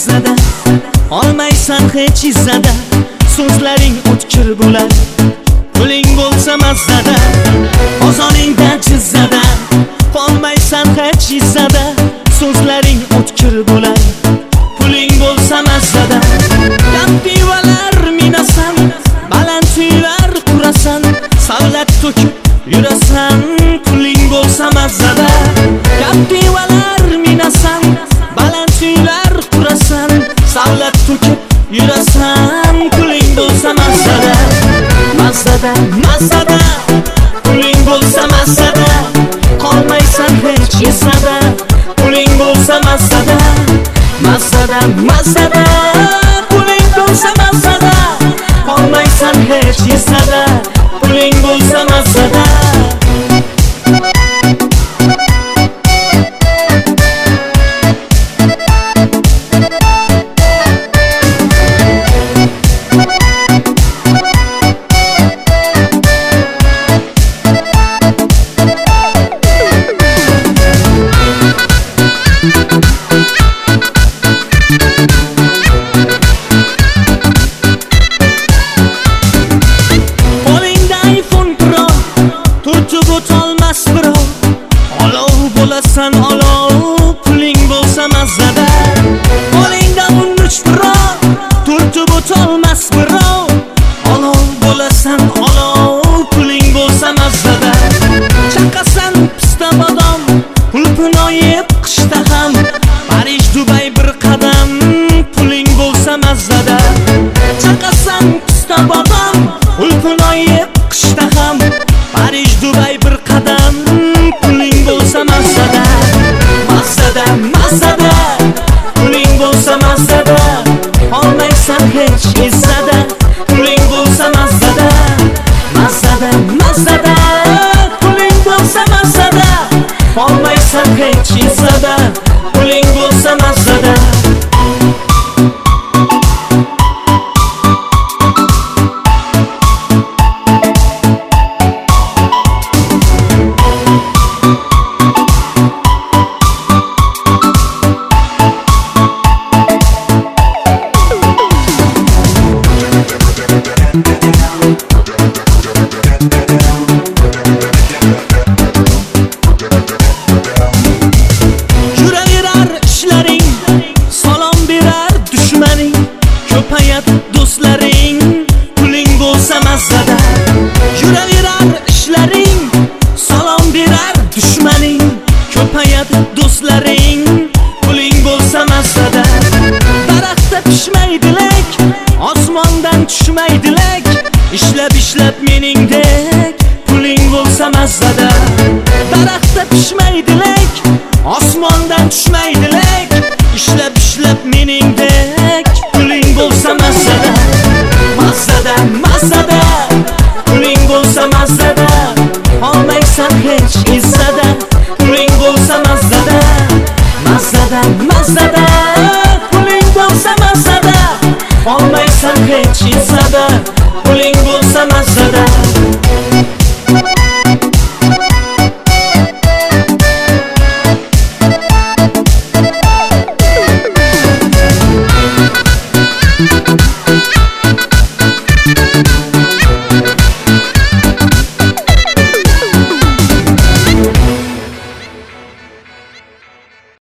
mazzada, olmaysan hech izzada. So'zlaring o'tkir bo'lar, puling bo'lsa mazzada, qozoningda jizzada. Olmaysan hech izzada, so'zlaring o'tkir bo'lar, puling bo'lsa mazzada. Kaptivalar minasan, baland uylar qurasan, savlat to'kib yurasan, puling bo'lsa mazzada. Kaptivalar minasan, baland uylar qurasan, savlat to'kib yurasan, puling bo'lsa mazzada. Mazzada, mazzada, puling bo'lsa mazzada, qolmaysan hech izzada, puling bo'lsa mazzada. Mazzada, mazzada, puling bo'lsa mazzada, qolmaysan hech izzada, puling bo'lsa mazzada. Turtib o'tolmas birov, olov bo'lasan olov, puling bo'lsa mazzada. Qo'lingda unch birov, turtib o'tolmas birov, olov bo'lasan olov, puling bo'lsa mazzada. Chaqasan pista bodom, pulpini yeb qishda ham, Parij Dubay bir qadam, puling bo'lsa mazzada. Chaqasan pista bodom, pulpini yeb qishda ham, Parij Dubay bir qadam, puling bo'lsa mazzada. Mazzada, mazzada, puling bo'lsa mazzada, olmaysan hech izzada, puling bo'lsa mazzada. Mazzada, mazzada, puling bo'lsa mazzada, olmaysan hech izzada, puling bo'lsa mazzada. Yuraverar ishlaring, salom berar dushmaning, ko'payar do'stlaring, puling bo'lsa mazzada. Yuraverar ishlaring, salom berar dushmaning, ko'payar do'stlaring, puling bo'lsa mazzada. Daraxtda pishmaydilar, osmondan tushmaydilar, ishlab meningdek, puling bo'lsa mazzada. Daraxtda pishmaydilar, osmondan tushmaydilar, ishlab meningdek, puling bo'lsa mazzada. Mazzada, mazzada, puling bo'lsa mazzada, olmaysan hech izzada,